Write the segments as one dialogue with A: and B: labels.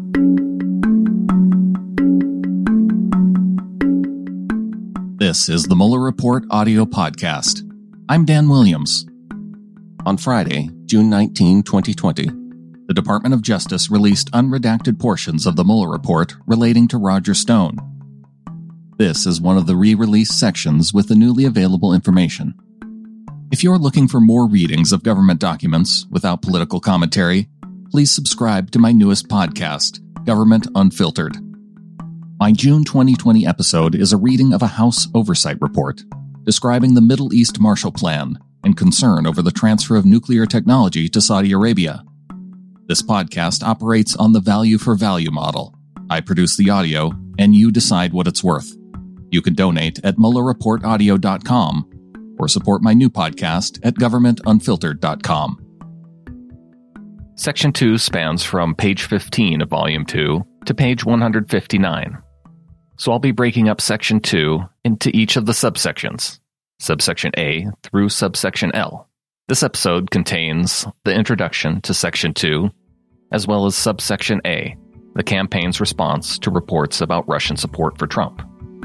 A: This is the Mueller Report audio podcast. I'm Dan Williams. On Friday, June 19, 2020, the Department of Justice released unredacted portions of the Mueller Report relating to Roger Stone. This is one of the re-released sections with the newly available information. If you're looking for more readings of government documents without political commentary, please subscribe to my newest podcast, Government Unfiltered. My June 2020 episode is a reading of a House Oversight Report describing the Middle East Marshall Plan and concern over the transfer of nuclear technology to Saudi Arabia. This podcast operates on the value for value model. I produce the audio, and you decide what it's worth. You can donate at MuellerReportAudio.com or support my new podcast at GovernmentUnfiltered.com.
B: Section 2 spans from page 15 of Volume 2 to page 159. So I'll be breaking up Section 2 into each of the subsections, Subsection A through Subsection L. This episode contains the introduction to Section 2, as well as Subsection A, the campaign's response to reports about Russian support for Trump.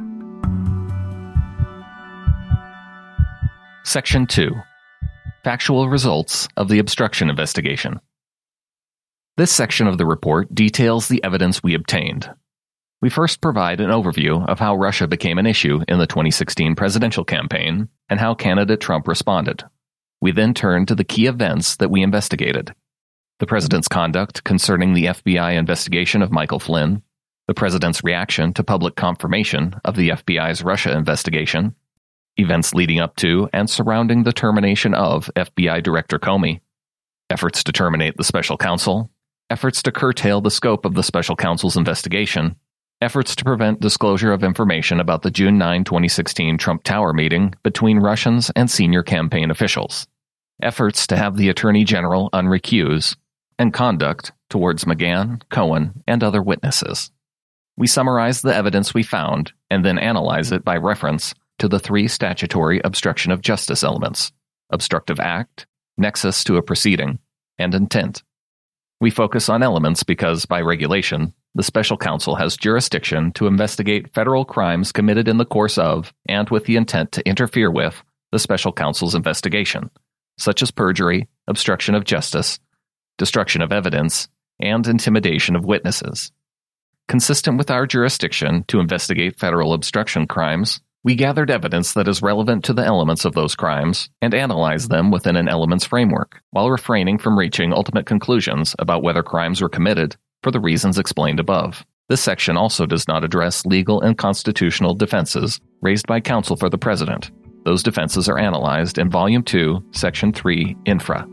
B: Section 2. Factual results of the obstruction investigation. This section of the report details the evidence we obtained. We first provide an overview of how Russia became an issue in the 2016 presidential campaign and how candidate Trump responded. We then turn to the key events that we investigated: the president's conduct concerning the FBI investigation of Michael Flynn, the president's reaction to public confirmation of the FBI's Russia investigation, events leading up to and surrounding the termination of FBI Director Comey, efforts to terminate the special counsel, efforts to curtail the scope of the special counsel's investigation, efforts to prevent disclosure of information about the June 9, 2016 Trump Tower meeting between Russians and senior campaign officials, efforts to have the Attorney General unrecuse, and conduct towards McGahn, Cohen, and other witnesses. We summarize the evidence we found and then analyze it by reference to the three statutory obstruction of justice elements: obstructive act, nexus to a proceeding, and intent. We focus on elements because, by regulation, the special counsel has jurisdiction to investigate federal crimes committed in the course of and with the intent to interfere with the special counsel's investigation, such as perjury, obstruction of justice, destruction of evidence, and intimidation of witnesses. Consistent with our jurisdiction to investigate federal obstruction crimes, we gathered evidence that is relevant to the elements of those crimes and analyzed them within an elements framework, while refraining from reaching ultimate conclusions about whether crimes were committed for the reasons explained above. This section also does not address legal and constitutional defenses raised by counsel for the president. Those defenses are analyzed in Volume 2, Section 3, Infra.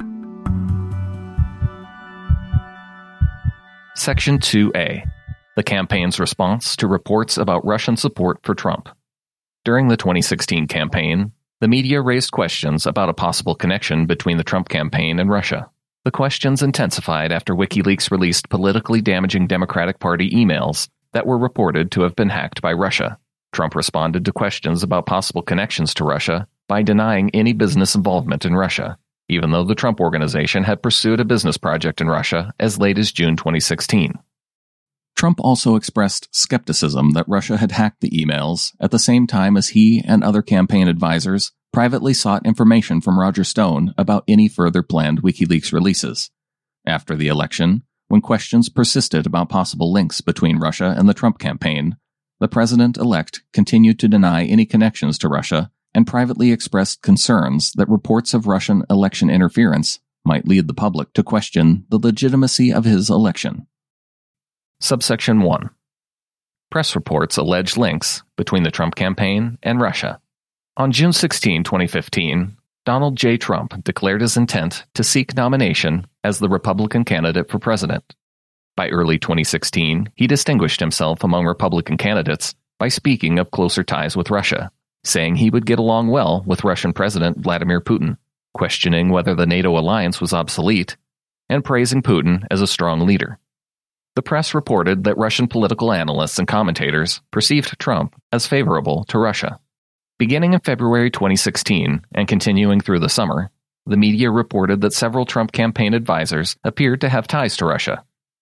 B: Section 2A. The campaign's response to reports about Russian support for Trump. During the 2016 campaign, the media raised questions about a possible connection between the Trump campaign and Russia. The questions intensified after WikiLeaks released politically damaging Democratic Party emails that were reported to have been hacked by Russia. Trump responded to questions about possible connections to Russia by denying any business involvement in Russia, even though the Trump Organization had pursued a business project in Russia as late as June 2016.
A: Trump also expressed skepticism that Russia had hacked the emails at the same time as he and other campaign advisors privately sought information from Roger Stone about any further planned WikiLeaks releases. After the election, when questions persisted about possible links between Russia and the Trump campaign, the president-elect continued to deny any connections to Russia and privately expressed concerns that reports of Russian election interference might lead the public to question the legitimacy of his election.
B: Subsection 1. Press reports allege links between the Trump campaign and Russia. On June 16, 2015, Donald J. Trump declared his intent to seek nomination as the Republican candidate for president. By early 2016, he distinguished himself among Republican candidates by speaking of closer ties with Russia, saying he would get along well with Russian President Vladimir Putin, questioning whether the NATO alliance was obsolete, and praising Putin as a strong leader. The press reported that Russian political analysts and commentators perceived Trump as favorable to Russia. Beginning in February 2016 and continuing through the summer, the media reported that several Trump campaign advisors appeared to have ties to Russia.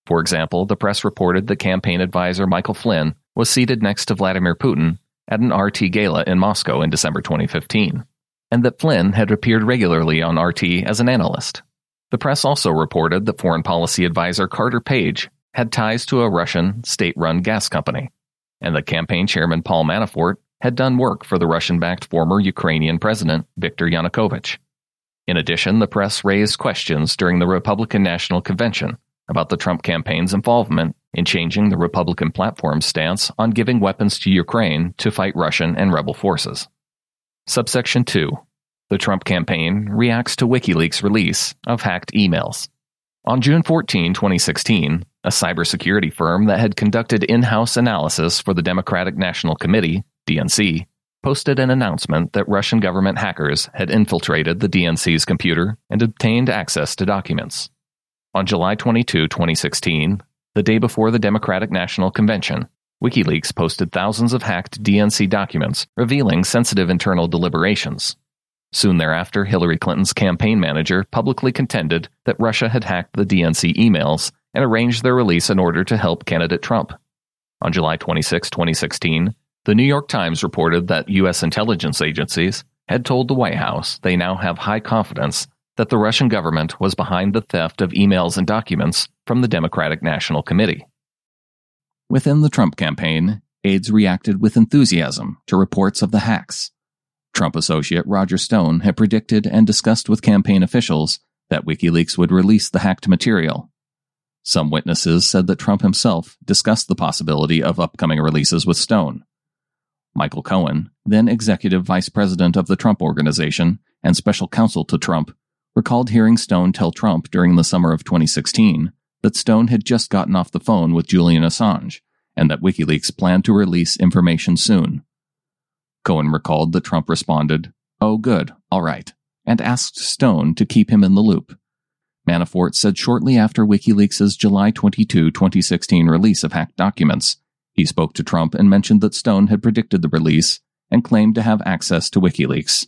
B: For example, the press reported that campaign advisor Michael Flynn was seated next to Vladimir Putin at an RT gala in Moscow in December 2015, and that Flynn had appeared regularly on RT as an analyst. The press also reported that foreign policy advisor Carter Page had ties to a Russian state-run gas company, and that campaign chairman Paul Manafort had done work for the Russian-backed former Ukrainian president Viktor Yanukovych. In addition, the press raised questions during the Republican National Convention about the Trump campaign's involvement in changing the Republican platform's stance on giving weapons to Ukraine to fight Russian and rebel forces. Subsection 2. The Trump campaign reacts to WikiLeaks' release of hacked emails. On June 14, 2016, a cybersecurity firm that had conducted in-house analysis for the Democratic National Committee, DNC, posted an announcement that Russian government hackers had infiltrated the DNC's computer and obtained access to documents. On July 22, 2016, the day before the Democratic National Convention, WikiLeaks posted thousands of hacked DNC documents revealing sensitive internal deliberations. Soon thereafter, Hillary Clinton's campaign manager publicly contended that Russia had hacked the DNC emails and arranged their release in order to help candidate Trump. On July 26, 2016, the New York Times reported that U.S. intelligence agencies had told the White House they now have high confidence that the Russian government was behind the theft of emails and documents from the Democratic National Committee.
A: Within the Trump campaign, aides reacted with enthusiasm to reports of the hacks. Trump associate Roger Stone had predicted and discussed with campaign officials that WikiLeaks would release the hacked material. Some witnesses said that Trump himself discussed the possibility of upcoming releases with Stone. Michael Cohen, then executive vice president of the Trump Organization and special counsel to Trump, recalled hearing Stone tell Trump during the summer of 2016 that Stone had just gotten off the phone with Julian Assange and that WikiLeaks planned to release information soon. Cohen recalled that Trump responded, "Oh, good, all right," and asked Stone to keep him in the loop. Manafort said shortly after WikiLeaks' July 22, 2016 release of hacked documents, he spoke to Trump and mentioned that Stone had predicted the release and claimed to have access to WikiLeaks.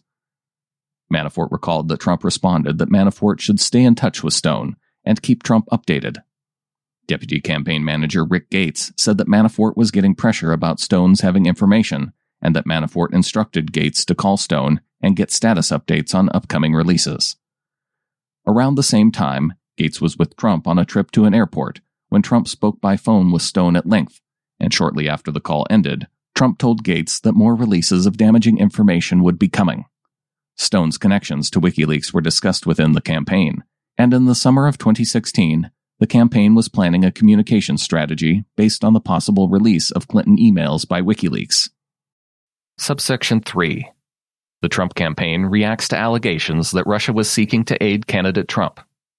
A: Manafort recalled that Trump responded that Manafort should stay in touch with Stone and keep Trump updated. Deputy campaign manager Rick Gates said that Manafort was getting pressure about Stone's having information and that Manafort instructed Gates to call Stone and get status updates on upcoming releases. Around the same time, Gates was with Trump on a trip to an airport when Trump spoke by phone with Stone at length, and shortly after the call ended, Trump told Gates that more releases of damaging information would be coming. Stone's connections to WikiLeaks were discussed within the campaign, and in the summer of 2016, the campaign was planning a communication strategy based on the possible release of Clinton emails by WikiLeaks.
B: Subsection 3. The Trump campaign reacts to allegations that Russia was seeking to aid candidate Trump.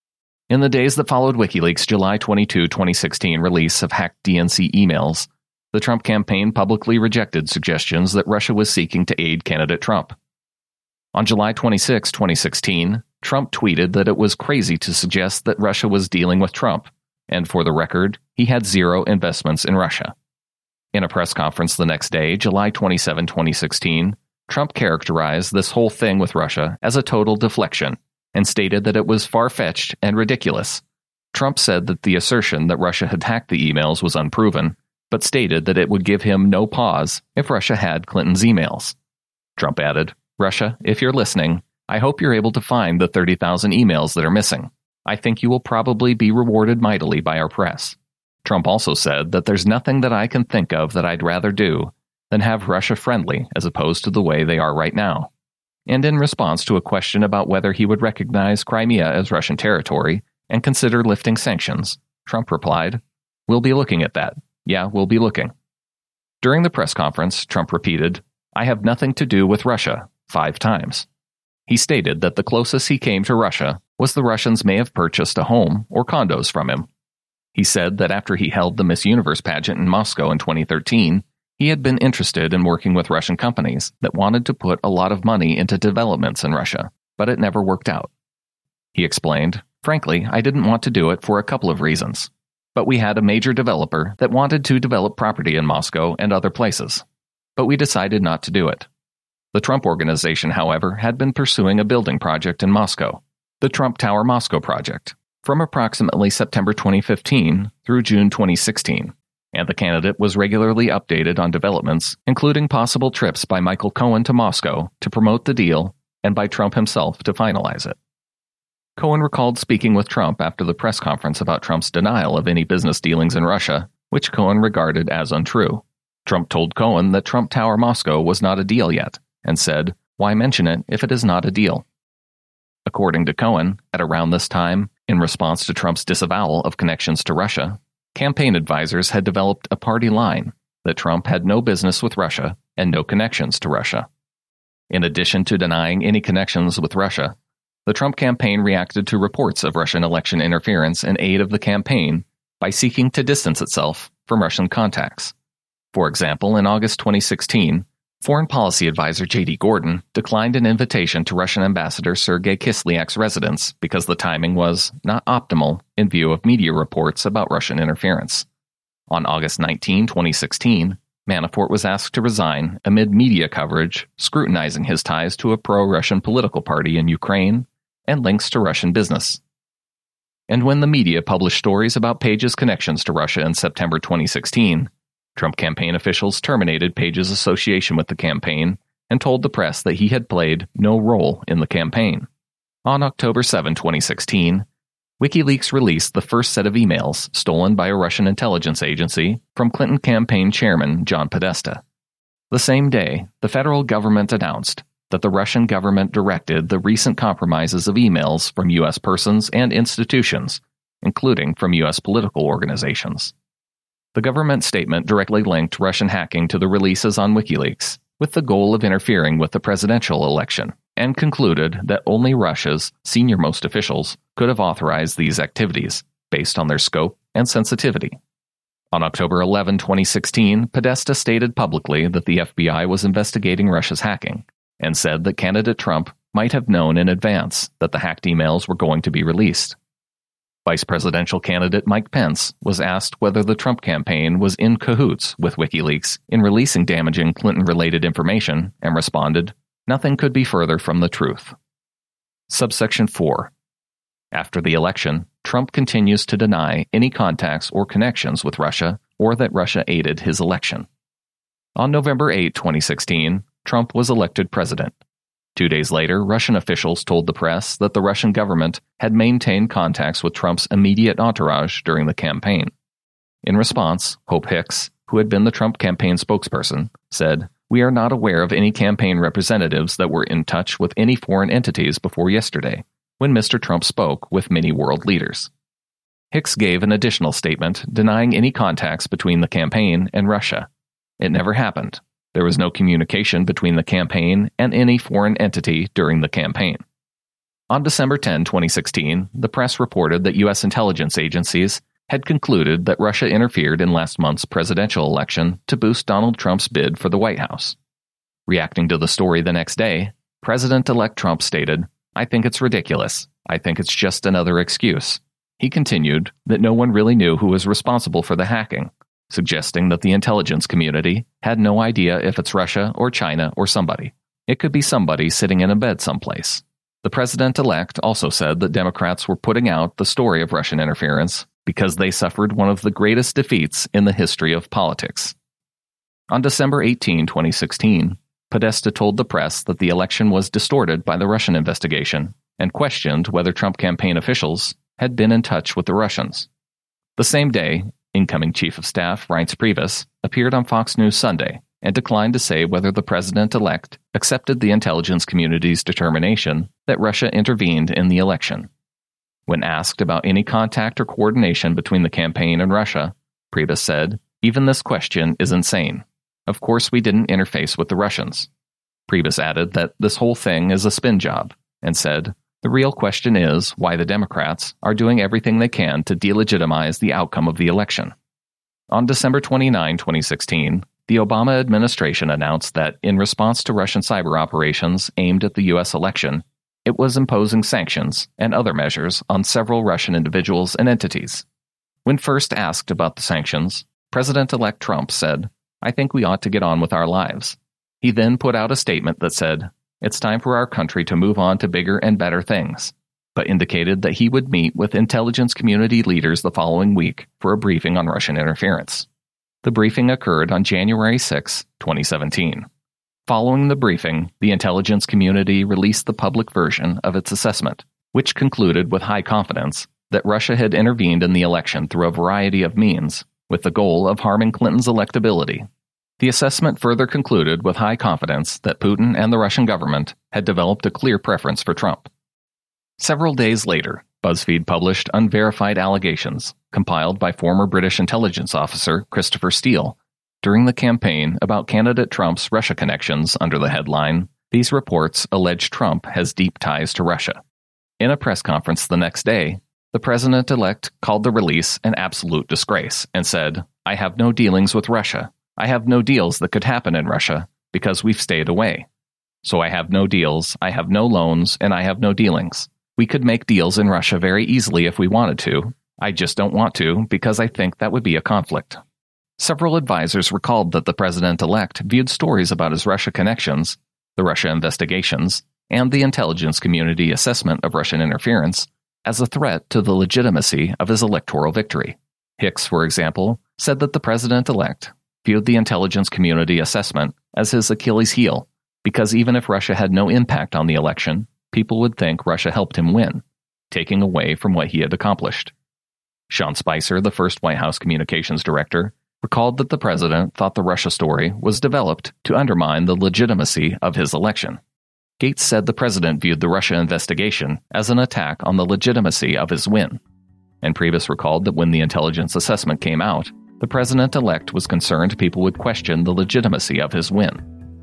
B: In the days that followed WikiLeaks' July 22, 2016 release of hacked DNC emails, the Trump campaign publicly rejected suggestions that Russia was seeking to aid candidate Trump. On July 26, 2016, Trump tweeted that it was crazy to suggest that Russia was dealing with Trump, and for the record, he had zero investments in Russia. In a press conference the next day, July 27, 2016, Trump characterized this whole thing with Russia as a total deflection and stated that it was far-fetched and ridiculous. Trump said that the assertion that Russia had hacked the emails was unproven, but stated that it would give him no pause if Russia had Clinton's emails. Trump added, "Russia, if you're listening, I hope you're able to find the 30,000 emails that are missing. I think you will probably be rewarded mightily by our press." Trump also said that there's nothing that I can think of that I'd rather do than have Russia friendly as opposed to the way they are right now. And in response to a question about whether he would recognize Crimea as Russian territory and consider lifting sanctions, Trump replied, "We'll be looking at that. Yeah, we'll be looking." During the press conference, Trump repeated, "I have nothing to do with Russia," 5 times. He stated that the closest he came to Russia was the Russians may have purchased a home or condos from him. He said that after he held the Miss Universe pageant in Moscow in 2013, he had been interested in working with Russian companies that wanted to put a lot of money into developments in Russia, but it never worked out. He explained, "Frankly, I didn't want to do it for a couple of reasons. But we had a major developer that wanted to develop property in Moscow and other places. But we decided not to do it." The Trump Organization, however, had been pursuing a building project in Moscow, the Trump Tower Moscow project, from approximately September 2015 through June 2016, and the candidate was regularly updated on developments, including possible trips by Michael Cohen to Moscow to promote the deal and by Trump himself to finalize it. Cohen recalled speaking with Trump after the press conference about Trump's denial of any business dealings in Russia, which Cohen regarded as untrue. Trump told Cohen that Trump Tower Moscow was not a deal yet, and said, "Why mention it if it is not a deal?" According to Cohen, at around this time, in response to Trump's disavowal of connections to Russia, campaign advisors had developed a party line that Trump had no business with Russia and no connections to Russia. In addition to denying any connections with Russia, the Trump campaign reacted to reports of Russian election interference in aid of the campaign by seeking to distance itself from Russian contacts. For example, in August 2016, Foreign Policy Advisor J.D. Gordon declined an invitation to Russian Ambassador Sergei Kislyak's residence because the timing was not optimal in view of media reports about Russian interference. On August 19, 2016, Manafort was asked to resign amid media coverage scrutinizing his ties to a pro-Russian political party in Ukraine and links to Russian business. And when the media published stories about Page's connections to Russia in September 2016, Trump campaign officials terminated Page's association with the campaign and told the press that he had played no role in the campaign. On October 7, 2016, WikiLeaks released the first set of emails stolen by a Russian intelligence agency from Clinton campaign chairman John Podesta. The same day, the federal government announced that the Russian government directed the recent compromises of emails from U.S. persons and institutions, including from U.S. political organizations. The government statement directly linked Russian hacking to the releases on WikiLeaks, with the goal of interfering with the presidential election, and concluded that only Russia's senior-most officials could have authorized these activities, based on their scope and sensitivity. On October 11, 2016, Podesta stated publicly that the FBI was investigating Russia's hacking, and said that candidate Trump might have known in advance that the hacked emails were going to be released. Vice presidential candidate Mike Pence was asked whether the Trump campaign was in cahoots with WikiLeaks in releasing damaging Clinton-related information, and responded, "Nothing could be further from the truth." Subsection 4. After the election, Trump continues to deny any contacts or connections with Russia or that Russia aided his election. On November 8, 2016, Trump was elected president. 2 days later, Russian officials told the press that the Russian government had maintained contacts with Trump's immediate entourage during the campaign. In response, Hope Hicks, who had been the Trump campaign spokesperson, said, "We are not aware of any campaign representatives that were in touch with any foreign entities before yesterday, when Mr. Trump spoke with many world leaders." Hicks gave an additional statement denying any contacts between the campaign and Russia. It never happened. There was no communication between the campaign and any foreign entity during the campaign. On December 10, 2016, the press reported that U.S. intelligence agencies had concluded that Russia interfered in last month's presidential election to boost Donald Trump's bid for the White House. Reacting to the story the next day, President-elect Trump stated, "I think it's ridiculous. I think it's just another excuse." He continued that no one really knew who was responsible for the hacking, suggesting that the intelligence community had no idea if it's Russia or China or somebody. It could be somebody sitting in a bed someplace. The president-elect also said that Democrats were putting out the story of Russian interference because they suffered one of the greatest defeats in the history of politics. On December 18, 2016, Podesta told the press that the election was distorted by the Russian investigation and questioned whether Trump campaign officials had been in touch with the Russians. The same day, incoming Chief of Staff Reince Priebus appeared on Fox News Sunday and declined to say whether the president-elect accepted the intelligence community's determination that Russia intervened in the election. When asked about any contact or coordination between the campaign and Russia, Priebus said, "Even this question is insane. Of course we didn't interface with the Russians." Priebus added that this whole thing is a spin job, and said, "The real question is why the Democrats are doing everything they can to delegitimize the outcome of the election." On December 29, 2016, the Obama administration announced that, in response to Russian cyber operations aimed at the U.S. election, it was imposing sanctions and other measures on several Russian individuals and entities. When first asked about the sanctions, President-elect Trump said, "I think we ought to get on with our lives." He then put out a statement that said, "It's time for our country to move on to bigger and better things." but indicated that he would meet with intelligence community leaders the following week for a briefing on Russian interference. The briefing occurred on January 6, 2017. Following the briefing, the intelligence community released the public version of its assessment, which concluded with high confidence that Russia had intervened in the election through a variety of means, with the goal of harming Clinton's electability. The assessment further concluded with high confidence that Putin and the Russian government had developed a clear preference for Trump. Several days later, BuzzFeed published unverified allegations compiled by former British intelligence officer Christopher Steele during the campaign about candidate Trump's Russia connections under the headline, "These reports allege Trump has deep ties to Russia." In a press conference the next day, the president-elect called the release an absolute disgrace and said, "I have no dealings with Russia. I have no deals that could happen in Russia because we've stayed away. So I have no deals, I have no loans, and I have no dealings. We could make deals in Russia very easily if we wanted to. I just don't want to because I think that would be a conflict." Several advisors recalled that the president-elect viewed stories about his Russia connections, the Russia investigations, and the intelligence community assessment of Russian interference as a threat to the legitimacy of his electoral victory. Hicks, for example, said that the president-elect viewed the intelligence community assessment as his Achilles heel, because even if Russia had no impact on the election, people would think Russia helped him win, taking away from what he had accomplished. Sean Spicer, the first White House communications director, recalled that the president thought the Russia story was developed to undermine the legitimacy of his election. Gates said the president viewed the Russia investigation as an attack on the legitimacy of his win, and Priebus recalled that when the intelligence assessment came out, the president-elect was concerned people would question the legitimacy of his win.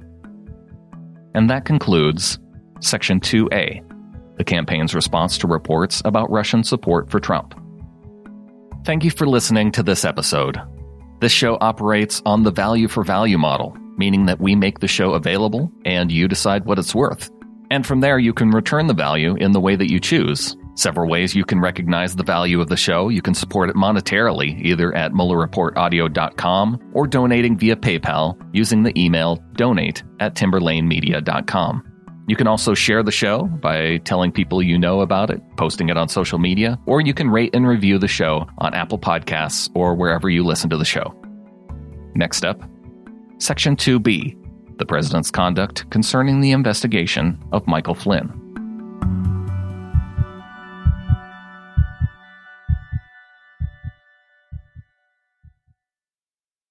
B: And that concludes Section 2A, the campaign's response to reports about Russian support for Trump. Thank you for listening to this episode. This show operates on the value for value model, meaning that we make the show available and you decide what it's worth. And from there, you can return the value in the way that you choose. Several ways you can recognize the value of the show. You can support it monetarily, either at MuellerReportAudio.com or donating via PayPal using the email donate@timberlanemedia.com. You can also share the show by telling people you know about it, posting it on social media, or you can rate and review the show on Apple Podcasts or wherever you listen to the show. Next up, Section 2B, the President's conduct concerning the investigation of Michael Flynn.